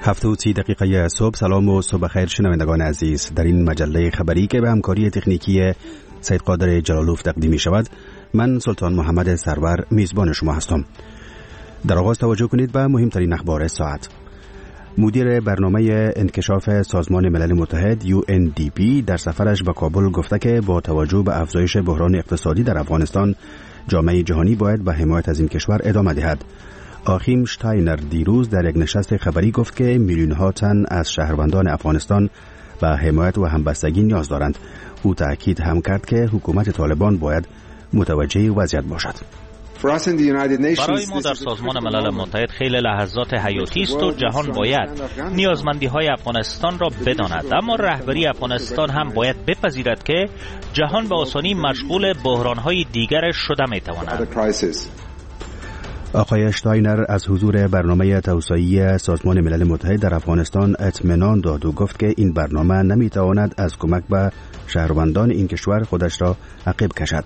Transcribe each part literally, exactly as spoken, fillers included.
هفت و سی دقیقه صبح. سلام و صبح خیر شنوندگان عزیز. در این مجله خبری که به همکاری تکنیکی سید قادر جلالوف تقدیم می شود، من سلطان محمد سرور میزبان شما هستم. در آغاز توجه کنید به مهمترین اخبار ساعت. مدیر برنامه انکشاف سازمان ملل متحد یو ان دی پی در سفرش به کابل گفته که با توجه به افزایش بحران اقتصادی در افغانستان، جامعه جهانی باید به حمایت از این کشور ادامه دهد. آخیم شتاینر دیروز در یک نشست خبری گفت که میلیون‌ها تن از شهروندان افغانستان به حمایت و همبستگی نیاز دارند. او تأکید هم کرد که حکومت طالبان باید متوجه وضعیت باشد. برای ما در سازمان ملل متحد خیلی لحظات حیاتی است و جهان باید نیازمندی های افغانستان را بداند، اما رهبری افغانستان هم باید بپذیرد که جهان به آسانی مشغول بحران های دیگر شده می تواند. آقای شتاینر از حضور برنامه توسعه‌ای سازمان ملل متحد در افغانستان اطمینان داد و گفت که این برنامه نمی تواند از کمک به شهروندان این کشور خودش را عقب کشد.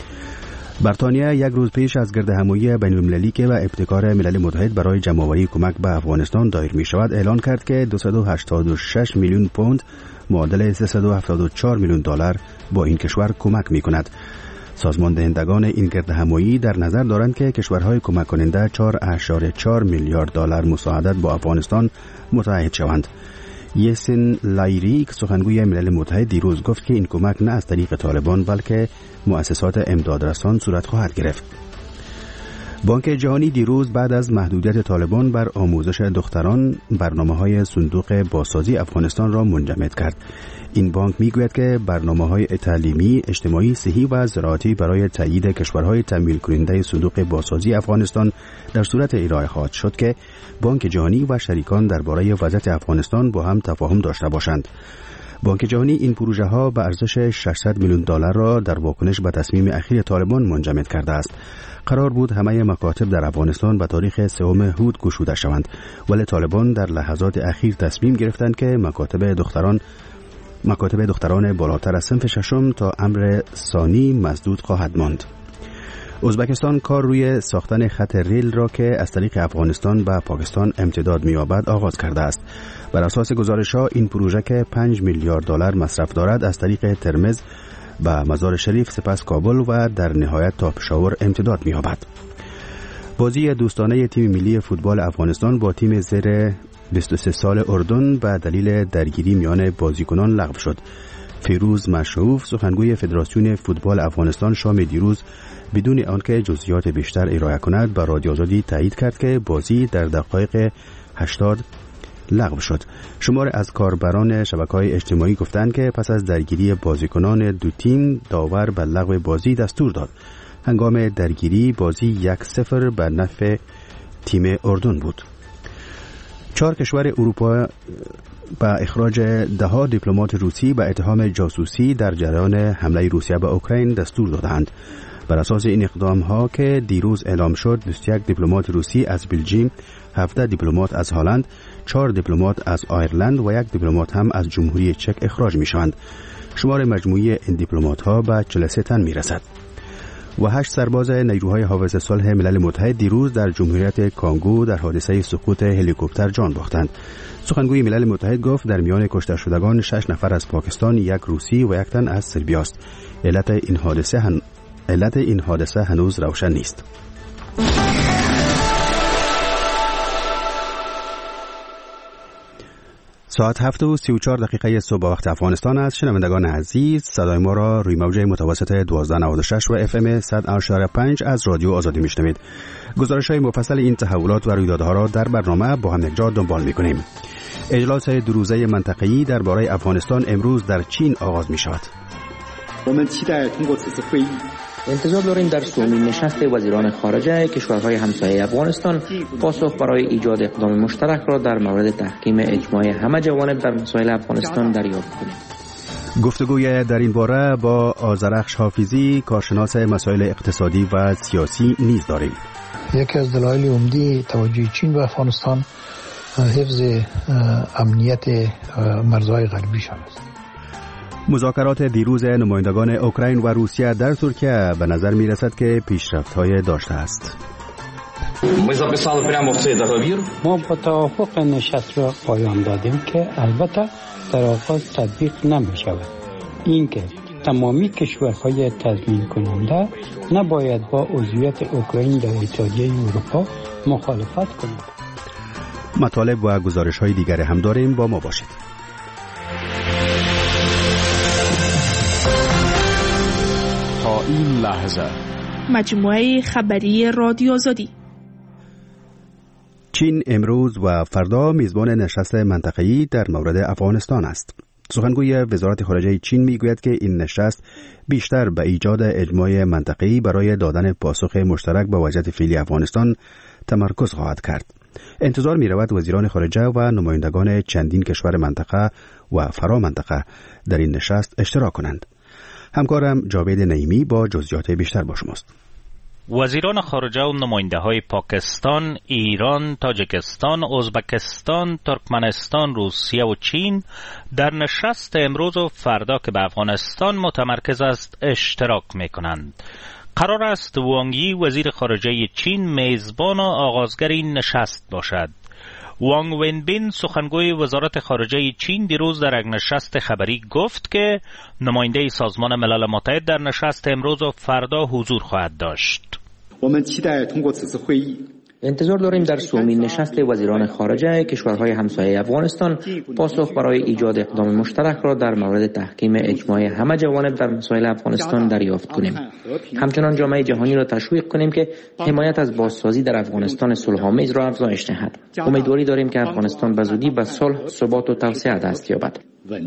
بریتانیا یک روز پیش از گردهمایی بین‌المللی که به ابتکار ملل متحد برای جمع‌آوری کمک به افغانستان دایر می شود اعلان کرد که دویست و هشتاد و شش میلیون پوند معادل سیصد و هفتاد و چهار میلیون دلار با این کشور کمک می کند. سازمان دهندگان این گردهمایی در نظر دارند که کشورهای کمک کننده چهار ممیز چهار میلیارد دلار مساعدت با افغانستان متعهد شوند. یسین لایریک سخنگوی ملل متحد دیروز گفت که این کمک نه از طریق طالبان بلکه مؤسسات امدادرسان صورت خواهد گرفت. بانک جهانی دیروز بعد از محدودیت طالبان بر آموزش دختران برنامه‌های صندوق بازسازی افغانستان را منجمد کرد. این بانک میگوید که برنامه‌های تعلیمی، اجتماعی، صحی و زراعتی برای تأیید کشورهای تمویل کننده صندوق بازسازی افغانستان در صورت ارائه خواهد شد که بانک جهانی و شریکان درباره وضعیت افغانستان با هم تفاهم داشته باشند. بانک جهانی این پروژه ها به ارزش ششصد میلیون دلار را در واکنش به تصمیم اخیر طالبان منجمد کرده است. قرار بود همه مکاتب در افغانستان به تاریخ سوم هود گشوده شوند، ولی طالبان در لحظات اخیر تصمیم گرفتند که مکاتب دختران مکاتب دختران بالاتر از صنف ششم تا امر ثانی مسدود خواهد ماند. ازبکستان کار روی ساختن خط ریل را که از طریق افغانستان به پاکستان امتداد می‌یابد آغاز کرده است. بر اساس گزارش‌ها این پروژه که پنج میلیارد دلار مصرف دارد از طریق ترمز به مزار شریف، سپس کابل و در نهایت تا پشاور امتداد می‌یابد. بازی دوستانه تیم ملی فوتبال افغانستان با تیم زیر بیست و سه سال اردن به دلیل درگیری میان بازیکنان لغو شد. فیروز مشروف سخنگوی فدراسیون فوتبال افغانستان شام دیروز بدون آنکه جزئیات بیشتر ارائه کند به رادیو آزادی تایید کرد که بازی در دقایق هشتاد لغو شد. شمار از کاربران شبکه‌های اجتماعی گفتند که پس از درگیری بازیکنان دو تیم داور به لغو بازی دستور داد. هنگام درگیری بازی یک صفر به نفع تیم اردن بود. چهار کشور اروپا با اخراج ده ها دیپلمات روسی به اتهام جاسوسی در جریان حمله روسیه به اوکراین دستور دادند. بر اساس این اقدام ها که دیروز اعلام شد، بیست و یک دیپلمات روسی از بلژیم، هفده دیپلمات از هلند، چهار دیپلمات از آیرلند و یک دیپلمات هم از جمهوری چک اخراج می شوند. شمار مجموعی این دیپلمات ها به چهل و سه تن می رسد. و هشت سرباز نیروهای حافظ صلح ملل متحد دیروز در جمهوریت کانگو در حادثه سقوط هلیکوپتر جان باختند. سخنگوی ملل متحد گفت در میان کشته شدگان شش نفر از پاکستان، یک روسی و یک تن از سربیا است. علت این حادثه هن... علت این حادثه هنوز روشن نیست. ساعت هفت و سی و چهار دقیقه صبح وقت افغانستان است. شنوندگان عزیز، صدای ما را روی موج متوسط دوازده نود و شش و اف ام صد و اشاره پنج از رادیو آزادی میشنوید. گزارش‌های مفصل این تحولات و رویدادها را در برنامه با هم یکجا دنبال می‌کنیم. اجلاس دو روزه منطقه‌ای درباره افغانستان امروز در چین آغاز می‌شود. انتظار داریم در سومین نشست وزیران خارجه کشورهای همسایه افغانستان پاسخ برای ایجاد اقدام مشترک را در مورد تحکیم اجماع همه جوانب در مسائل افغانستان دریافت کنیم. گفتگوی در این باره با آذرخش حافظی، کارشناس مسائل اقتصادی و سیاسی نیز داریم. یکی از دلایل عمده توجه چین به افغانستان حفظ امنیت مرزهای غربیشان است. مذاکرات دیروز نمایندگان اوکراین و روسیه در ترکیه به نظر می رسد که پیشرفت‌های داشته است. ما با توافق نشست را پایان دادیم که البته در آغاز تطبیق نمی شود. اینکه تمامی کشورهای تضمین کننده نباید با عضویت اوکراین در اتحادیه اروپا مخالفت کنند. مطالب و گزارش های دیگر هم داریم، با ما باشید. تا این لحظه مجموعه خبری رادیو آزادی. چین امروز و فردا میزبان نشست منطقه‌ای در مورد افغانستان است. سخنگوی وزارت خارجه چین میگوید که این نشست بیشتر به ایجاد اجماع منطقه‌ای برای دادن پاسخ مشترک به وضعیت فعلی افغانستان تمرکز خواهد کرد. انتظار می رود وزیران خارجه و نمایندگان چندین کشور منطقه و فرا منطقه در این نشست اشتراک کنند. همکارم جاوید نعیمی با جزئیات بیشتر با شماست. وزیران خارجه و نماینده های پاکستان، ایران، تاجیکستان، ازبکستان، ترکمنستان، روسیه و چین در نشست امروز و فردا که به افغانستان متمرکز است اشتراک می کنند. قرار است وانگ یی وزیر خارجه چین میزبان و آغازگر این نشست باشد. وانگ ونبین سخنگوی وزارت خارجه چین دیروز در یک نشست خبری گفت که نماینده سازمان ملل متحد در نشست امروز و فردا حضور خواهد داشت. انتظار داریم در سومین نشست وزیران خارجه کشورهای همسایه افغانستان پاسخ برای ایجاد اقدام مشترک را در مورد تحکیم اجماع همه جوانب در مسائل افغانستان دریافت کنیم. همچنان جامعه جهانی را تشویق کنیم که حمایت از بازسازی در افغانستان صلح‌آمیز را افزایش دهد. امیدواری داریم که افغانستان به زودی به صلح، ثبات و توسعه دست یابد.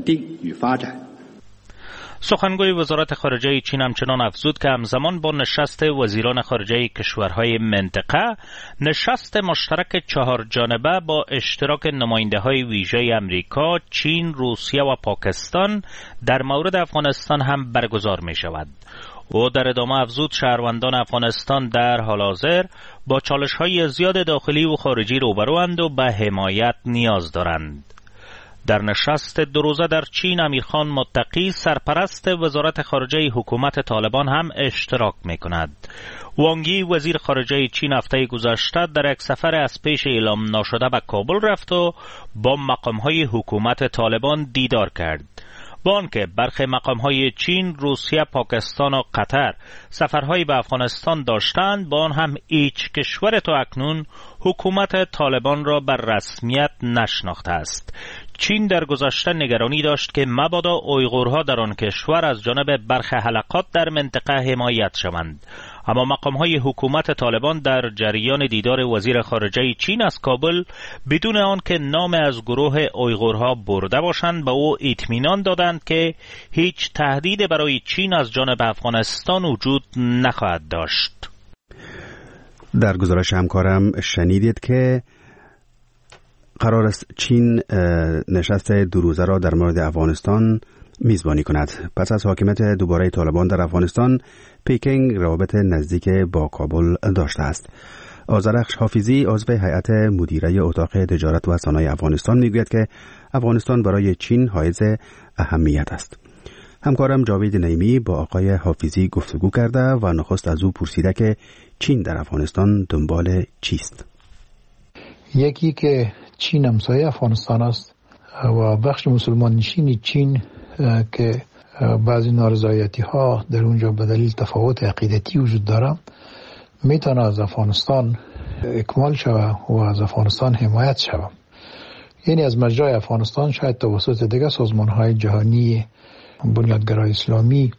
سخنگوی وزارت خارجه چین همچنان افزود که همزمان با نشست وزیران خارجه کشورهای منطقه، نشست مشترک چهار جانبه با اشتراک نماینده‌های ویژه امریکا، چین، روسیه و پاکستان در مورد افغانستان هم برگزار می شود. او در ادامه افزود شهروندان افغانستان در حال حاضر با چالش‌های زیاد داخلی و خارجی روبروند و به حمایت نیاز دارند. در نشست دو روزه در چین امیرخان متقی سرپرست وزارت خارجه حکومت طالبان هم اشتراک می کند. وانگ یی وزیر خارجه چین هفته گذشته در یک سفر از پیش اعلام ناشده به کابل رفت و با مقامهای حکومت طالبان دیدار کرد. با آنکه برخی مقامهای چین، روسیه، پاکستان و قطر سفرهایی به افغانستان داشتند، با آن هم هیچ کشور تا اکنون حکومت طالبان را بر رسمیت نشناخته است. چین در گذشته نگرانی داشت که مبادا اویغورها در آن کشور از جانب برخی حلقات در منطقه حمایت شوند. اما مقام‌های حکومت طالبان در جریان دیدار وزیر خارجه چین از کابل بدون آن که نام از گروه اویغورها برده باشند به او اطمینان دادند که هیچ تهدید برای چین از جانب افغانستان وجود نخواهد داشت. در گزارش همکارم شنیدید که قرار است چین نشست دو روزه را در مورد افغانستان میزبانی کند. پس از حاکمیت دوباره طالبان در افغانستان، پکینگ روابط نزدیک با کابل داشته است. آذرخش حافظی عضو هیئت مدیره اتاق تجارت و صنایع افغانستان میگوید که افغانستان برای چین حائز اهمیت است. همکارم جاوید نعیمی با آقای حافظی گفتگو کرده و نخست از او پرسیده که چین در افغانستان دنبال چیست؟ یکی که چین همسایه افغانستان است و بخش مسلمان نشین چین که بعضی نارضایتی ها در اونجا به دلیل تفاوت عقیدتی وجود داره میتونه از افغانستان اکمال شوه و از افغانستان حمایت شوه. یعنی از مجرای افغانستان شاید توسط دیگر سازمان های جهانی، بنیادگرای اسلامی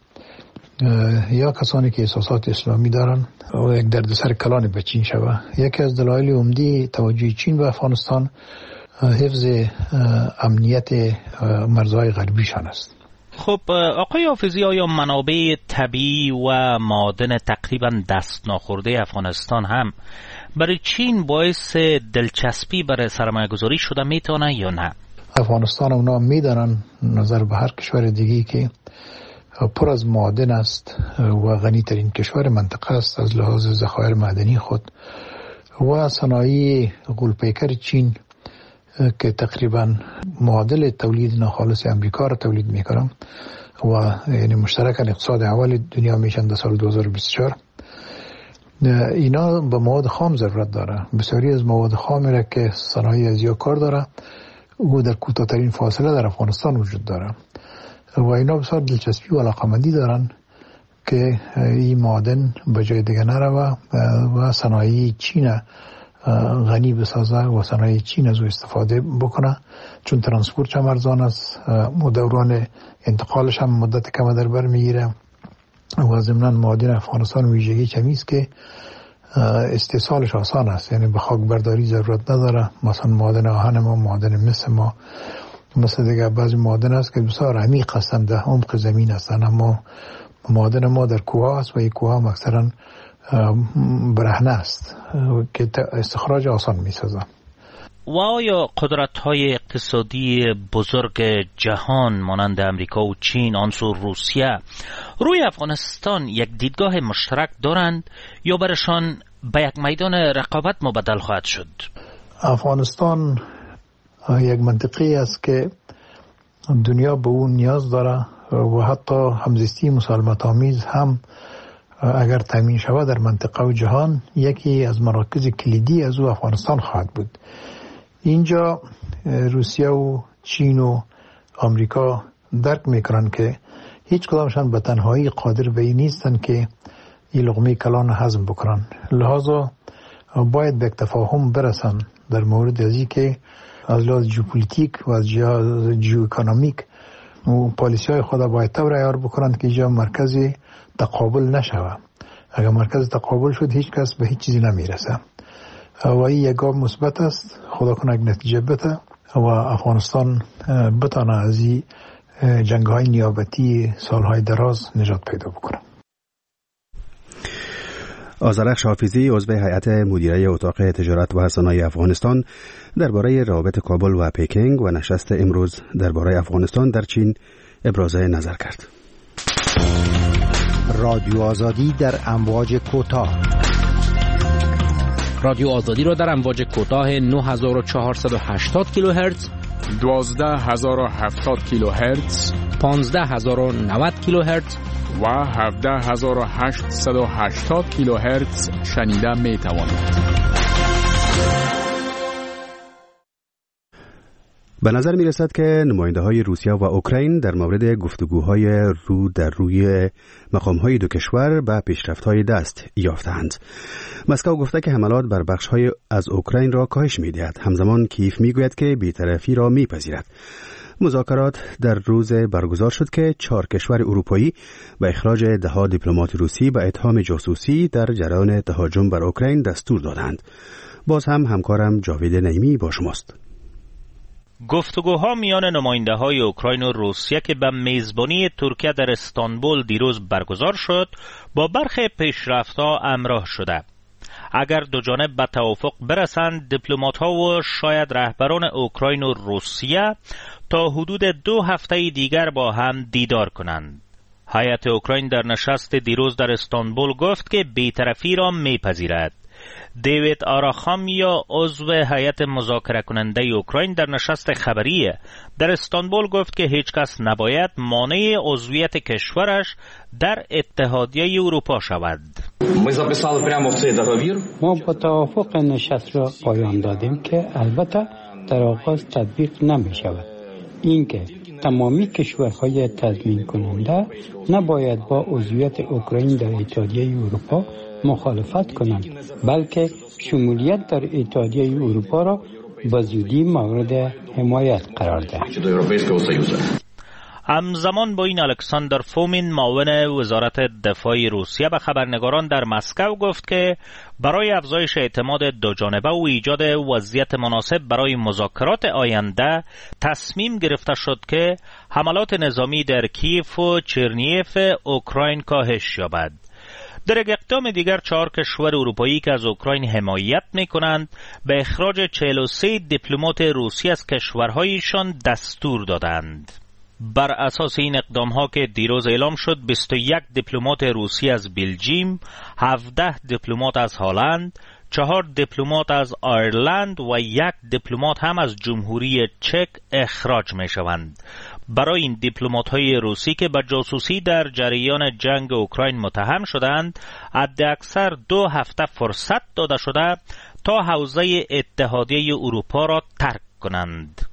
یا کسانی که احساسات اسلامی دارن و یک دردسر کلان به چین شوه. یکی از دلایل عمده توجه چین به افغانستان حفظ امنیت مرزهای غربیشان است. خب آقای حافظی، آیا منابع طبیعی و معادن تقریبا دست ناخورده افغانستان هم برای چین باعث دلچسپی برای سرمایه گذاری شده میتونه یا نه؟ افغانستان اونا میدانن نظر به هر کشور دیگی که پر از معادن است و غنی ترین کشور منطقه است از لحاظ ذخایر معدنی خود و صنایع غول‌پیکر چین که تقریبا معادل تولید ناخالص امریکا را تولید میکنن و یعنی مشترکاً اقتصاد اول دنیا میشن در سال دو هزار و بیست و چهار. اینا به مواد خام ضرورت داره. بسیاری از مواد خامی را که صنایع ازیا کار داره او در کوتاه‌ترین فاصله در افغانستان وجود داره و اینا بسیار دلچسپی و علاقمندی دارن که این معادن به جای دیگه نروه و صنایع چین غنی بسازه و صنایع چین از او استفاده بکنه، چون ترانسپورت هم ارزان است و دوران انتقالش هم مدت کم در بر میگیره و ضمناً معادن افغانستان ویژگی چمی است که استحصالش آسان است، یعنی به خاک برداری ضرورت نداره. مثلا معادن آهن ما، معادن مس ما، مثل دیگه بعضی معادن است که بسیار عمیق هستند، در عمق زمین هستند، اما معادن ما در کوه است و این کوه هم اکثرا برهنه است که استخراج آسان می سازه. و آیا قدرت‌های اقتصادی بزرگ جهان مانند امریکا و چین آنسو روسیه روی افغانستان یک دیدگاه مشترک دارند یا برشان به یک میدان رقابت مبدل خواهد شد؟ افغانستان یک منطقه است که دنیا به اون نیاز داره و حتی همزیستی مسالمت آمیز هم اگر تامین شود در منطقه و جهان یکی از مراکز کلیدی از او افغانستان خواهد بود. اینجا روسیه و چین و آمریکا درک میکنن که هیچ کدامشان به تنهایی قادر به این نیستن که این لقمه کلان هضم بکنن، لحاظا باید به تفاهم برسن در مورد ازی که از لحاظ ژئوپلیتیک و از ژئواکونومیک و پالیسی های خود باید طور عیار بکنند که اینجا مرکز تقابل نشود. اگر مرکز تقابل شد هیچ کس به هیچ چیزی نمیرسه و این یک گام مثبت است. خدا کنه یک نتیجه بده و افغانستان بتانه از این جنگ های نیابتی سالهای دراز نجات پیدا بکنه. آذرخش حافظی عضو هیئت مدیره اتاق تجارت و صنایع افغانستان درباره روابط کابل و پکینگ و نشست امروز درباره افغانستان در چین ابراز نظر کرد. رادیو آزادی در امواج کوتاه. رادیو آزادی را در امواج کوتاه نه هزار و چهارصد و هشتاد کیلوهرتز، دوازده هزار و هفتاد کیلوهرتز، پانزده هزار و نود کیلوهرتز و هفده هزار و هشتصد و هشتاد کیلوهرتز شنیده می توانید. به نظر می رسد که نماینده های روسیه و اوکراین در مورد گفتگوهای رو در روی مقام های دو کشور به پیشرفت های دست یافتند. مسکو گفته که حملات بر بخش های از اوکراین را کاهش می دهد. همزمان کیف می گوید که بی‌طرفی را می پذیرد. مذاکرات در روز برگزار شد که چهار کشور اروپایی به اخراج ده دیپلمات روسی به اتهام جاسوسی در جریان تهاجم بر اوکراین دستور دادند. باز هم همکارم جاوید نعیمی با شماست. گفتگوها میان نماینده های اوکراین و روسیه که به میزبانی ترکیه در استانبول دیروز برگزار شد با برخی پیشرفت‌ها همراه شده. اگر دو جانب به توافق برسند، دیپلمات‌ها و شاید رهبران اوکراین و روسیه تا حدود دو هفته دیگر با هم دیدار کنند. هیئت اوکراین در نشست دیروز در استانبول گفت که بی‌طرفی را میپذیرد. دیوید آراخامیا عضو هیئت مذاکره کننده اوکراین در نشست خبری در استانبول گفت که هیچ کس نباید مانع عضویت کشورش در اتحادیه اروپا شود. ما با توافق نشست را پایان دادیم که البته در آغاز تطبیق نمی شود. اینکه تمامی کشورهای تضمین کننده نباید با عضویت اوکراین در اتحادیه اروپا مخالفت کنند، بلکه شمولیت در اتحادیه اروپا را به زودی مورد حمایت قرار دهند. همزمان با این الکساندر فومین معاون وزارت دفاع روسیه به خبرنگاران در مسکو گفت که برای افزایش اعتماد دو جانبه و ایجاد وضعیت مناسب برای مذاکرات آینده تصمیم گرفته شد که حملات نظامی در کیف و چرنیف اوکراین کاهش یابد. در یک اقدام دیگر چهار کشور اروپایی که از اوکراین حمایت می‌کنند به اخراج چهل و سه دیپلمات روسی از کشورهایشان دستور دادند. بر اساس این اقدام‌ها که دیروز اعلام شد، بیست و یک دیپلمات روسی از بلژیم، هفده دیپلمات از هلند، چهار دیپلمات از آیرلند و یک دیپلمات هم از جمهوری چک اخراج می‌شوند. برای این دیپلمات‌های روسی که به جاسوسی در جریان جنگ اوکراین متهم شدند حداکثر دو هفته فرصت داده شده تا حوزه اتحادیه اروپا را ترک کنند.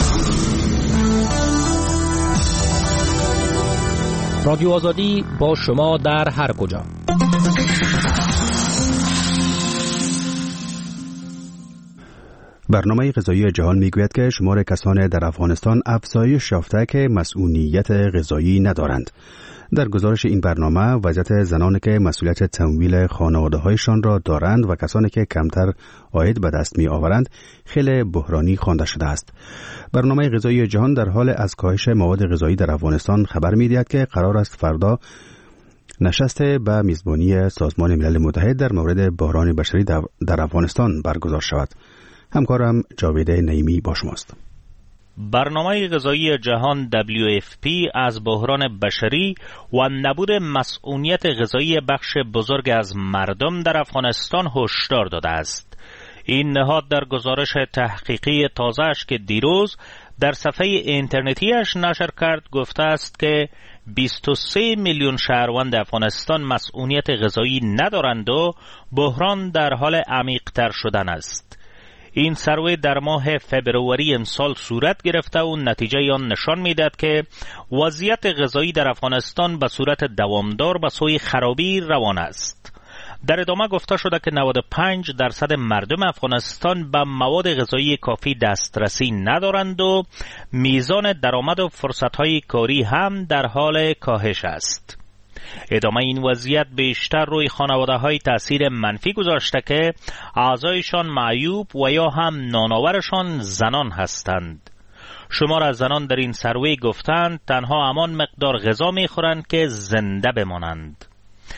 رادیو آزادی با شما در هر کجا. برنامه غذایی جهان میگوید که شمار کسان در افغانستان افزایش یافته که مسئولیت غذایی ندارند. در گزارش این برنامه وضعیت زنانی که مسئولیت تمویل خانواده‌هایشان را دارند و کسانی که کمتر عاید به دست می آورند خیلی بحرانی خوانده شده است. برنامه غذایی جهان در حال از کاهش مواد غذایی در افغانستان خبر می‌دهد که قرار است فردا نشست به میزبانی سازمان ملل متحد در مورد بحران بشری در افغانستان برگزار شود. همکارم جاوید نعیمی با شماست. برنامه غذایی جهان دبلیو اف پی از بحران بشری و نبود مسئولیت غذایی بخش بزرگ از مردم در افغانستان هشدار داده است. این نهاد در گزارش تحقیقی تازه‌اش که دیروز در صفحه اینترنتیش نشر کرد گفته است که بیست و سه میلیون شهروند افغانستان مسئولیت غذایی ندارند و بحران در حال عمیق‌تر شدن است. این سروی در ماه فبروری امسال صورت گرفته و نتیجه آن نشان می‌دهد که وضعیت غذایی در افغانستان به صورت دوامدار به سوی خرابی روان است. در ادامه گفته شده که نود و پنج درصد مردم افغانستان به مواد غذایی کافی دسترسی ندارند و میزان درآمد و فرصت‌های کاری هم در حال کاهش است. ادامه این وضعیت بیشتر روی خانواده‌های تأثیر منفی گذاشته که اعضایشان معیوب و یا هم نانآورشان زنان هستند. شمار از زنان در این سروی گفتند تنها همان مقدار غذا می‌خورند که زنده بمانند.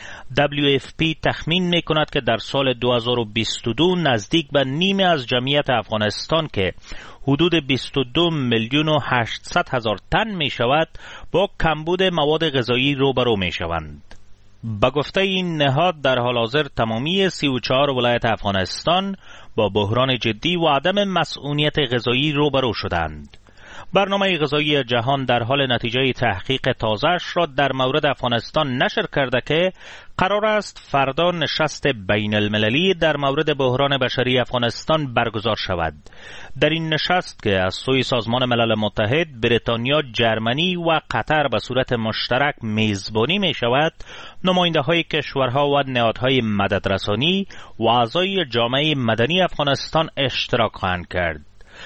دبلیو اف پی تخمین می‌کند که در سال دو هزار و بیست و دو نزدیک به نیمه از جمعیت افغانستان که حدود بیست و دو میلیون و هشتصد هزار تن می شود با کمبود مواد غذایی روبرو می شوند. به گفته این نهاد در حال حاضر تمامی سی و چهار ولایت افغانستان با بحران جدی و عدم مسئولیت غذایی روبرو شدند. برنامه غذایی جهان در حال نتیجه تحقیق تازه‌اش را در مورد افغانستان نشر کرده که قرار است فردا نشست بین المللی در مورد بحران بشری افغانستان برگزار شود. در این نشست که از سوی سازمان ملل متحد، بریتانیا، جرمنی و قطر به صورت مشترک میزبانی می شود، نماینده های کشورها و نهادهای مددرسانی و اعضای جامعه مدنی افغانستان اشتراک خواهند کرد.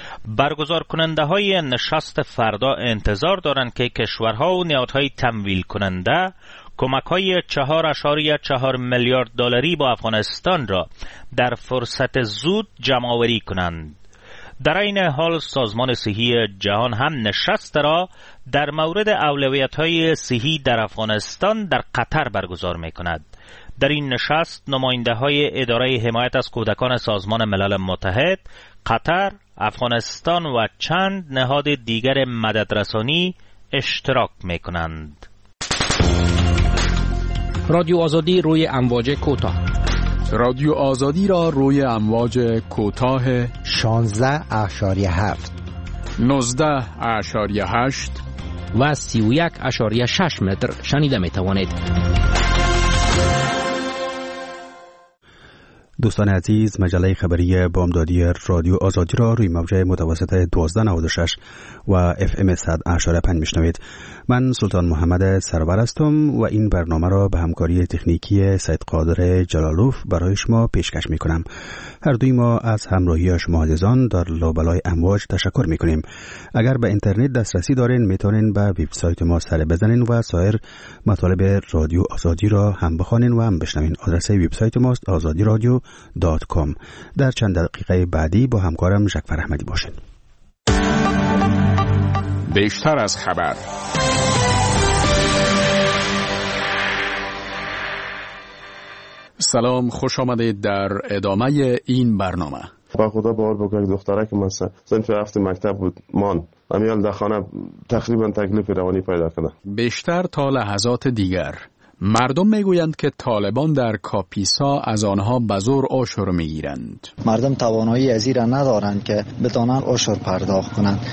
برگزار کننده های نشست فردا انتظار دارند که کشورها و نهادهای تمویل کننده کمک های چهار اشاریه چهار میلیارد دلاری با افغانستان را در فرصت زود جمع آوری کنند. در این حال سازمان صحی جهان هم نشست را در مورد اولویت های صحی در افغانستان در قطر برگزار می کند. در این نشست نماینده های اداره حمایت از کودکان سازمان ملل متحد، قطر، افغانستان و چند نهاد دیگر مددرسانی اشتراک می کنند. رادیو آزادی روی امواج کوتاه. رادیو آزادی را روی امواج کوتاه شانزده اشاریه هفت، نوزده اشاریه هشت و سی و یک اشاریه شش متر شنیده می توانید. دوستان عزیز، مجله خبری بامدادی رادیو آزادی را روی موج متوسط دوازده نود و شش و اف ام صد اشاره پنج میشنوید. من سلطان محمد سرور هستم و این برنامه را به همکاری تکنیکی سید قادر جلالوف برای شما پیشکش می کنم. هر دوی ما از همراهی شما عزیزان در لابلای امواج تشکر می کنیم. اگر به اینترنت دسترسی دارین میتونین به وبسایت ما سر بزنین و سایر مطالب رادیو آزادی را هم بخوانین و هم بشنوین. آدرس وبسایت ماست آزادی رادیو دات کام. در چند دقیقه بعدی با همکارم ژکفر احمدی باشین. بیشتر از خبر. سلام، خوش آمدید در ادامه این برنامه. با خدا باور بکنید دختره که من صنف هفت مکتب بود مان امیال در خانه تقریبا تکلیف روانی پیدا کنه. بیشتر تا لحظات دیگر مردم میگویند که طالبان در کاپیسا از آنها به زور عشر میگیرند. مردم توانایی از این را ندارند که بتوانند عشر پرداخت کنند.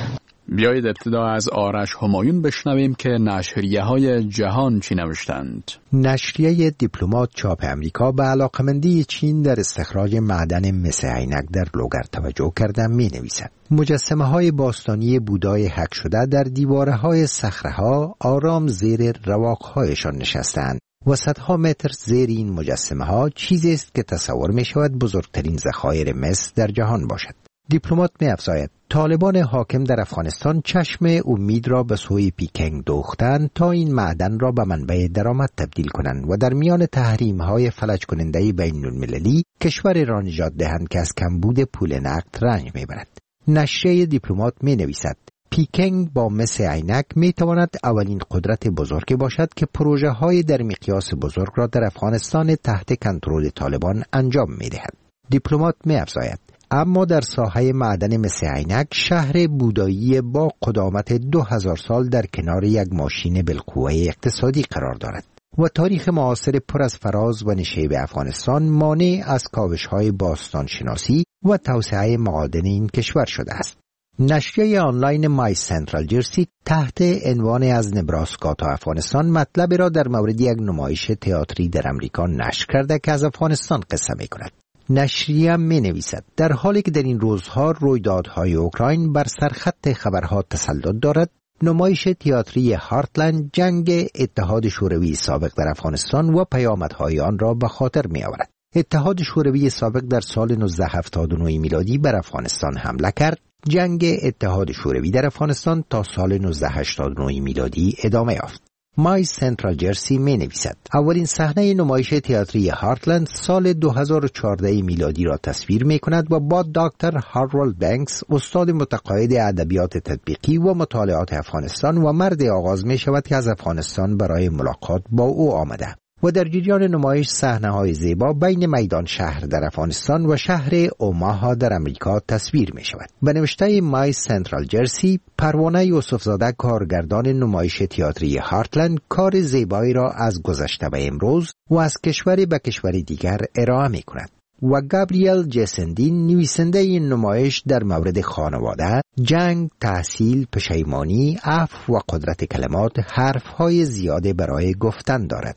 بیایید ابتدا از آرش همایون بشنویم که نشریه های جهان چی نوشتند. نشریه دیپلمات چاپ امریکا به علاقمندی چین در استخراج معدن مس عینک در لوگر توجه کرده می نویسد. مجسمه های باستانی بودای حک شده در دیواره های صخره ها آرام زیر رواق هایشان نشستند و صدها متر زیر این مجسمه ها چیزی است که تصور می شود بزرگترین ذخایر مس در جهان باشد. دیپلمات می افزاید طالبان حاکم در افغانستان چشم امید را به سوی پیکنگ دوختند تا این معدن را به منبع درآمد تبدیل کنند و در میان تحریم های فلج کننده بین المللی کشور را نجات دهند که از کمبود پول نقد رنج می برد. نشریه دیپلمات می نویسد پیکنگ با مس عینک می تواند اولین قدرت بزرگی باشد که پروژه های در مقیاس بزرگ را در افغانستان تحت کنترل طالبان انجام می دهد. دیپلمات می افزاید اما در ساحه معدن مس عینک شهر بودایی با قدامت دو هزار سال در کنار یک ماشین بالقوه اقتصادی قرار دارد و تاریخ معاصر پر از فراز و نشیب افغانستان مانع از کاوش‌های باستان شناسی و توسعه معادن این کشور شده است. نشریه آنلاین مای سنترال جرسی تحت عنوان از نبراسکا تا افغانستان مطلب را در مورد یک نمایش تئاتری در امریکا نشر کرده که از افغانستان قصه می کند. نشریه می نویسد در حالی که در این روزها رویدادهای اوکراین بر سرخط خبرها تسلط دارد، نمایش تئاتری هارتلند جنگ اتحاد شوروی سابق در افغانستان و پیامدهای آن را به خاطر می آورد. اتحاد شوروی سابق در سال نوزده هفتاد و نه میلادی بر افغانستان حمله کرد. جنگ اتحاد شوروی در افغانستان تا سال نوزده هشتاد و نه میلادی ادامه یافت. مای سنترال جرسی می نویسد اولین صحنه نمایش تئاتری هارتلند سال دو هزار و چهارده میلادی را تصویر می کند و با دکتر هارولد بنکس استاد متقاعد ادبیات تطبیقی و مطالعات افغانستان و مرد آغاز می شود که از افغانستان برای ملاقات با او آمده و در جریان نمایش صحنه‌های زیبا بین میدان شهر در افغانستان و شهر اوماها در امریکا تصویر می شود. به نوشته مای سنترال جرسی، پروانه یوسفزاده کارگردان نمایش تئاتری هارتلند کار زیبایی را از گذشته به امروز و از کشوری به کشور دیگر ارائه می کند. و گابریل جسندین نویسنده این نمایش در مورد خانواده، جنگ، تحصیل، پشیمانی، عفو و قدرت کلمات حرفهای زیاده برای گفتن دارد.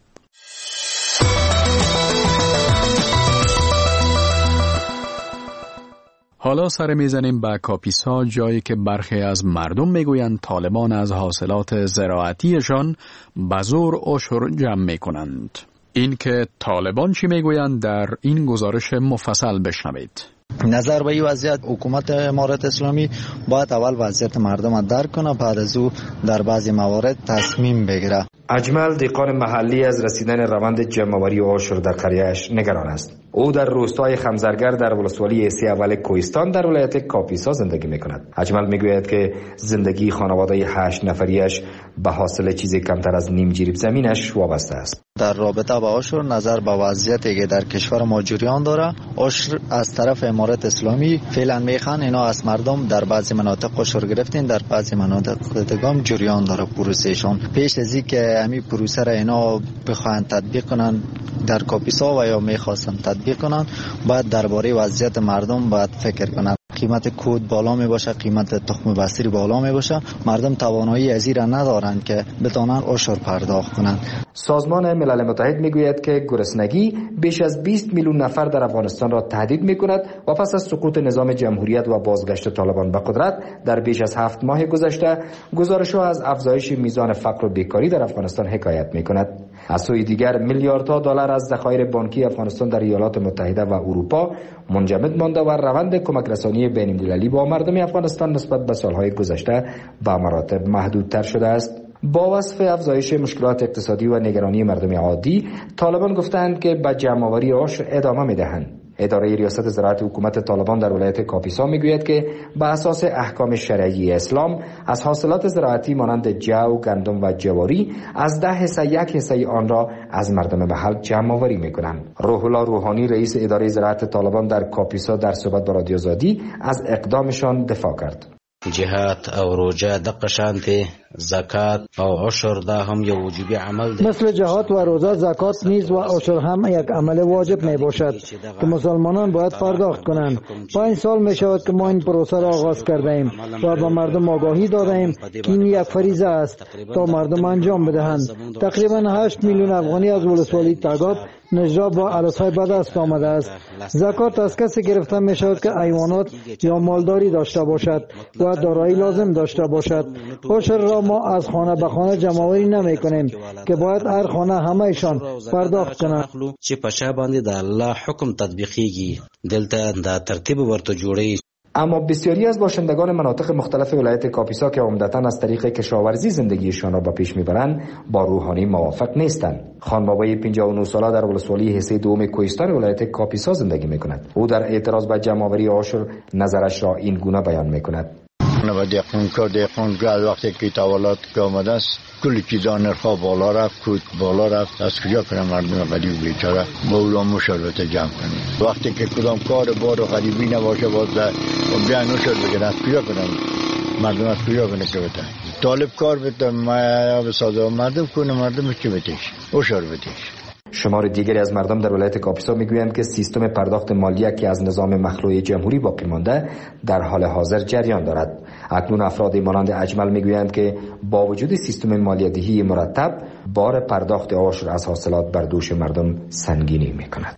حالا سر میزنیم به کاپیسا، جایی که برخی از مردم میگویند طالبان از حاصلات زراعتیشان به زور عشر جمع میکنند. این که طالبان چی میگویند در این گزارش مفصل بشنوید. نظر به این وضعیت حکومت امارت اسلامی باید اول وضعیت مردم را درک کنه، بعد از او در بعضی موارد تصمیم بگیره. اجمل دهقان محلی از رسیدن روند جمع‌آوری عشر در قریه‌اش نگران است. او در روستای خمزرگر در ولسوالی سی اول کوهستان در ولایت کاپیسا زندگی می‌کند. اجمل می‌گوید که زندگی خانواده هشت نفریش به حاصل چیزی کمتر از نیم جریب زمینش وابسته است. در رابطه با عشر نظر به وضعیتی که در کشور ما جریان داره، عشر از طرف امارت اسلامی فعلا میخوان اینا از مردم در بعضی مناطق عشر گرفتین، در بعضی مناطق دیگه جریان داره پروسهشون. پیش از اینکه همین پروسه را اینا بخواهند تطبیق کنن در کاپیسا و یا میخواستن تطبیق کنن، باید درباره وضعیت مردم باید فکر کنن. قیمت کود بالا می باشه، قیمت تخم بستری بالا می باشه، مردم توانایی از این را ندارند که بتونن عشر پرداخت کنند. سازمان ملل متحد میگوید که گرسنگی بیش از بیست میلیون نفر در افغانستان را تهدید میکند و پس از سقوط نظام جمهوریت و بازگشت طالبان به قدرت در بیش از هفت ماه گذشته، گزارش‌ها از افزایش میزان فقر و بیکاری در افغانستان حکایت میکند. از سوی دیگر میلیاردها دلار از ذخایر بانکی افغانستان در ایالات متحده و اروپا منجمد مانده و روند کمک رسانی بین‌المللی با مردم افغانستان نسبت به سالهای گذشته به مراتب محدودتر شده است. با وصف افزایش مشکلات اقتصادی و نگرانی مردم عادی، طالبان گفتند که به جمع‌آوری عشر ادامه می‌دهند. اداره ریاست زراعت حکومت طالبان در ولایت کاپیسا میگوید که به اساس احکام شرعی اسلام از حاصلات زراعتی مانند جو، گندم و جواری از ده حصه یک حصه آن را از مردم محل جمع آوری میکنند. روح الله روحانی رئیس اداره زراعت طالبان در کاپیسا در صحبت با رادیو آزادی از اقدامشان دفاع کرد. جهات او روجه دقشانتی زکات و عشر دا هم یک واجبی عمل ده. مثل جهاد و روزه، زکات نیز و عشر هم یک عمل واجب می باشد که مسلمانان باید پرداخت کنند. پنج سال می شود که ما این پروسه را آغاز کرده ایم و به مردم آگاهی داده ایم که این یک فریضه است تا مردم انجام بدهند. تقریبا هشت میلیون افغانی از ولسوالی تگاب نجرا با علفهای به دست آمده است. زکات از کسی گرفته می شود که حیوانات یا مالداری داشته باشد و دارایی لازم داشته باشد. عشر را ما از خانه به خانه جمع‌آوری نمی کنیم که باید هر خانه همه‌شان پرداخت کنند. چې په شا باندې د الله حکم تطبیقیږي دلته د ترتیب ورته جوړي. اما بسیاری از باشندگان مناطق مختلف ولایت کاپیسا که عمدتاً از طریق کشاورزی زندگیشان را به پیش میبرند با روحانی موافق نیستند. خان بابای پنجاه و نه ساله در ولسوالی حصه دوم کوهستان ولایت کاپیسا زندگی میکند. او در اعتراض به جمع‌آوری عشر نظرش را این گونه بیان میکند. و دقیقونکار دقیقونکار از وقتی که تولد که آمده است کلی چیزا نرخا بالا رفت، کود بالا رفت. از کجا کنم مردم غریب بیچاره با اولام مشاربت جمع کنیم؟ وقتی که کدام کار بار و غریبی نباشه باز بیان نشد بگن از کجا کنم مردم از کجا کنه که بتن طالب کار بتن ما بسازه مردم کنه مردم چی بتیش اشار بتیش. شمار دیگری از مردم در ولایت کاپیسا میگویند که سیستم پرداخت مالیه که از نظام مخلوع جمهوری باقی مانده در حال حاضر جریان دارد. اکنون افراد مانند اجمل میگویند که با وجود سیستم مالیه دهی مرتب بار پرداخت عشر از حاصلات بر دوش مردم سنگینی میکند.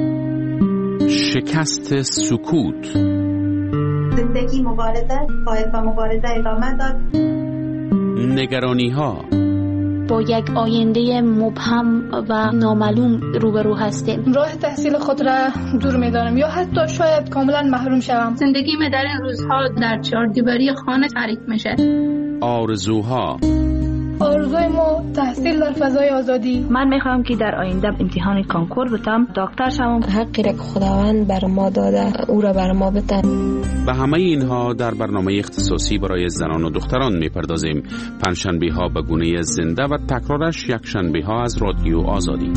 شکست سکوت. زندگی مبارزه باید با مبارزه ادامه داد. نگرانی ها. با یک آینده مبهم و نامعلوم روبرو هستیم. راه تحصیل خود را دور می‌دانم یا حتی شاید کاملا محروم شوم. زندگی من در این روزها در چهار دیواری خانه تعریف میشه. آرزوها. آرزوی ما تحصیل در فضای آزادی. من میخوام که در آینده امتحان کانکور بتم، دکتر شوم. حقی را که خداوند بر ما داده او را بر ما بده. به همه اینها در برنامه اختصاصی برای زنان و دختران میپردازیم. پنجشنبه ها به گونه زنده و تکرارش یک شنبه ها از رادیو آزادی.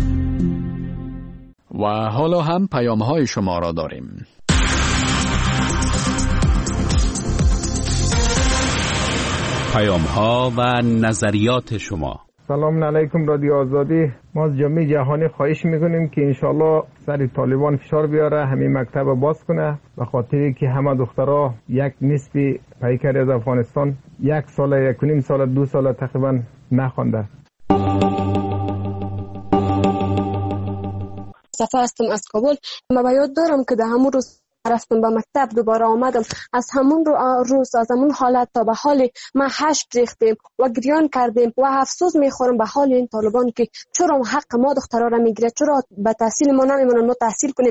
و حالا هم پیام های شما را داریم. پیام ها و نظریات شما. سلام علیکم رادیو آزادی. ما از جامعه جهانی خواهش میکنیم که انشالله سر طالبان فشار بیاره همین مکتب باز کنه، به خاطری که همه دخترها یک نصف پیکر از افغانستان یک سال یک و نیم سال دو سال تقریبا نخوانده. صفا هستم از کابل. ما باید دارم که در همون روز رفتم به مکتب دوباره آمدم، از همون روز از همون حالت تا به حال ما هشت ریختیم و گریان کردیم و افسوس میخورم به حال این طالبان که چرا حق ما دخترها را میگیره، چرا به تحصیل ما نمیمونن ما تحصیل کنیم.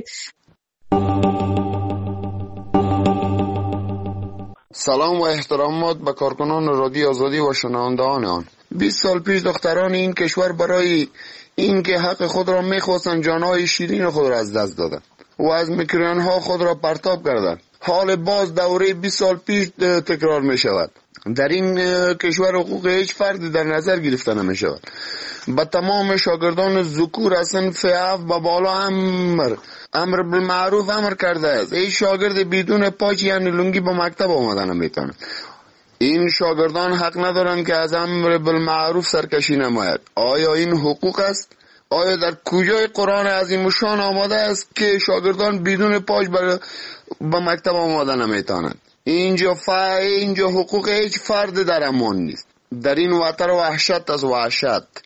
سلام و احترامات به کارکنان رادیو آزادی و شنوندگان آن. بیست سال پیش دختران این کشور برای اینکه حق خود را میخواستند جانهای شیرین خود را از دست دادند و از میکروفون ها خود را پرتاب کردند. حال باز دوره بیست سال پیش تکرار می شود. در این کشور حقوق هیچ فردی در نظر گرفته نمی شود. به تمام شاگردان ذکور از صنف اف به بالا امر امر بالمعروف امر کرده است. هیچ شاگرد بدون پاچ یعنی لنگی به مکتب آمدن نمیتواند. این شاگردان حق ندارند که از امر بالمعروف سرکشی نماید. آیا این حقوق است؟ آیا در کجای قرآن عظیم شان آمده است که شاگردان بدون پاش به مکتب آمدن نمیتوانند؟ اینجا فا اینجا حقوق هیچ فرد در امان نیست. در این وطن وحشت از وحشت.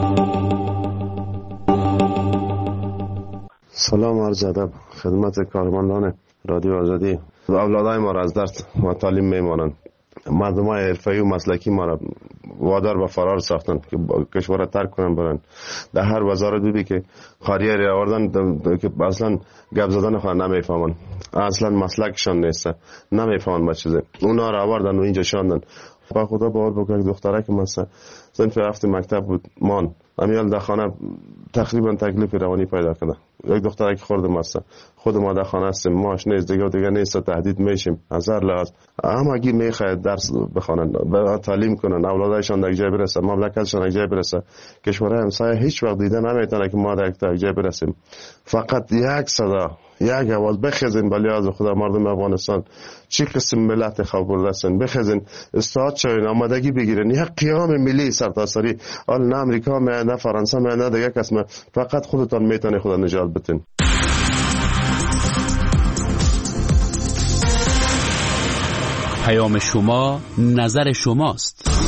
سلام عرض ادب خدمت کارمندان رادیو آزادی. اولادای ما را از درس و تعلیم میمانند. مردمای حرفه‌ای و مسلکی ما را وادار به فرار ساختن که کشور را ترک کنن برن. در هر وزارت ببین که خاریه را آوردن که اصلا گپ زدن خود نمیفهمن، اصلا مسلکشان نیست، نمیفهمن با چیزه. اونا را آوردن و اینجا شاندن. با خدا باور بکنید دختره که مثلا صنف هفت مکتب بود مان امیال در خانه تقریبا تکلیف روانی پیدا کنه. یک دختره که خورده مثلا خود ما در خانه هستیم، ماش نیست دیگه دیگه نیست، تهدید میشیم از هر لحاظ. همگی میخواهد درس بخوانن، تعلیم کنن، اولادایشان در جای برسه، مملکتشان در جای برسه. کشور همسایه هیچ وقت دیده نمیتونه که ما در جای برسیم. فقط یک صدا یک آواز بخیزین به لحاظ خدا مردم افغانستان چی قسم ملت خبر هستن، بخیزین استاد شوین، آمادگی بگیرین. یک قیام ملی سرتاسری، آل نه امریکا می نه فرانسه می نه دیگه کس می، فقط خودتان میتونی خدا نجات بدین. پیام شما نظر شماست.